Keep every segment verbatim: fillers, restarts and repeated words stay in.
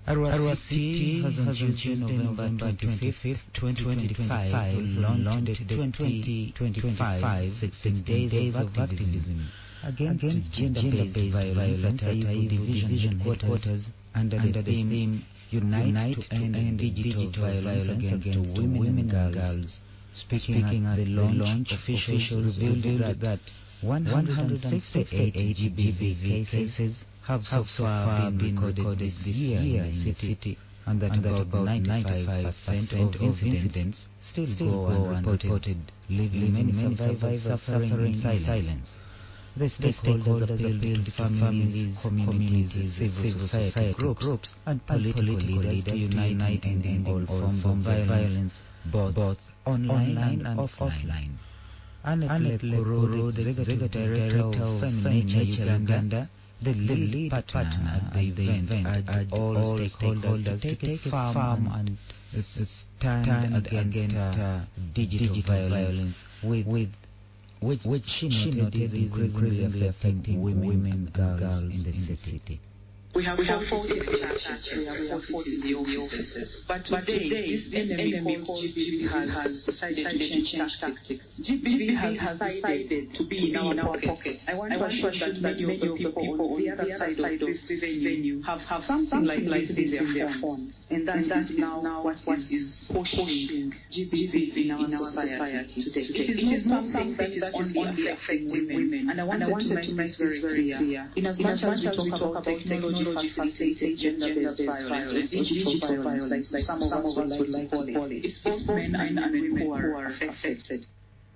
Arua City has on Tuesday, November twenty-fifth, twenty twenty-five, launched the twenty twenty-five sixteen Days of Activism against gender-based violence at Aibu Division Headquarters under the theme Unite to End Digital Violence Against Women and Girls. Speaking at the launch, officials revealed that one hundred sixty-eight G B V cases have so far been recorded this year in the city, and that about ninety-five percent of incidents still go unreported, leaving many survivors suffering in silence. The stakeholders appealed to families, communities, civil society groups, and political leaders to unite and end all forms of violence, both online and offline. Annette Lekuru, the Executive Director of Feminature Uganda, the lead partner at the event, urged all stakeholders to take firm and stand against uh, digital violence, with, with which, which she noted is increasingly affecting women and girls in the city. We have forty charges, we have forty the offices. But today, this enemy called G B V has decided to change tactics. G B V has decided to be in our pocket. I want to assure that many of the people on the other side of this venue have something like this in their phones. And that is now what is pushing G B V in our society today. It is not something that is only affecting women. And I wanted to make this very clear. In as much as we talk about technology, facilitate gender-based violence, digital violence, like some of us would like to call it. It's both men and women who are affected.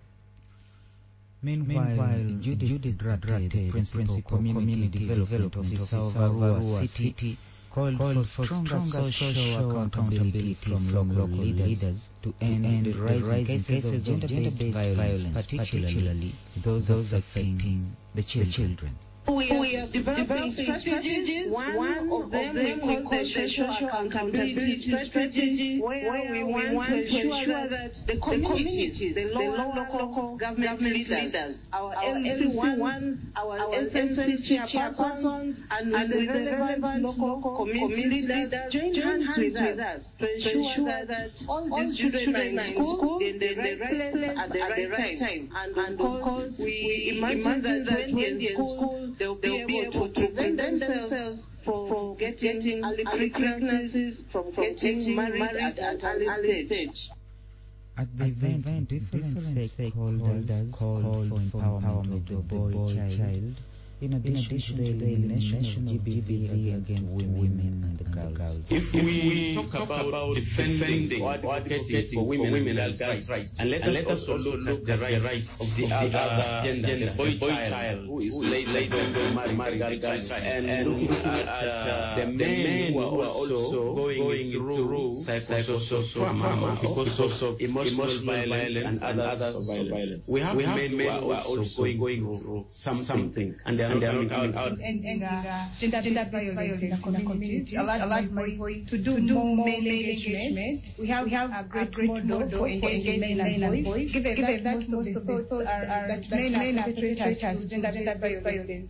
Meanwhile, Judith Radrate, Principal Community Development Officer of Arua City, called for stronger social accountability from local leaders to end the rising cases of gender-based violence, particularly those affecting the children. We are, we are developing strategies. One, One of them, them we call the social accountability strategy, where, where we want, want to ensure that the communities, the lower local government leaders, our L C ones, our S M C chairpersons, and with the relevant local community leaders join hands with us to ensure that all these children are in school in the right place at the right time. And of course, we imagine that when they're in school, they'll be, they'll be able, able to prevent themselves from, from getting, getting early pregnancies, from, from getting married, married at an early stage. At the event, event different stakeholders called for empowerment of the boy child, in addition to the elimination of G B V against women and girls. If we talk about defending or advocating for women and girls' rights, and let us also look at the rights of the other gender, the boy child who is later married girl child, and looking at the men who are also going through psychosocial trauma because of emotional violence and other violence. We have men who are also going through something, and and and, and, and, and uh, gender, gender violence in the community. A lot, a lot more to do, to do more male engagement. We have, we have a great, great model for engaging men and boys. Given that, that most of the thoughts are, are that men are perpetrators of gender, gender violence.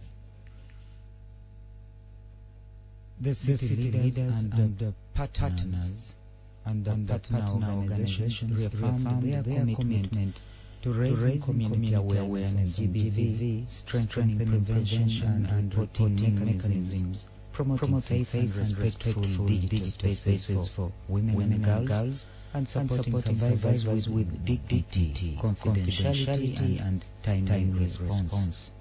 The city leaders and, and the partners and the partner organizations reaffirmed their commitment to raising community awareness on G B V, strengthening prevention and reporting mechanisms, promoting safe and respectful digital spaces for women and girls, and supporting survivors with dignity, confidentiality, and timely response.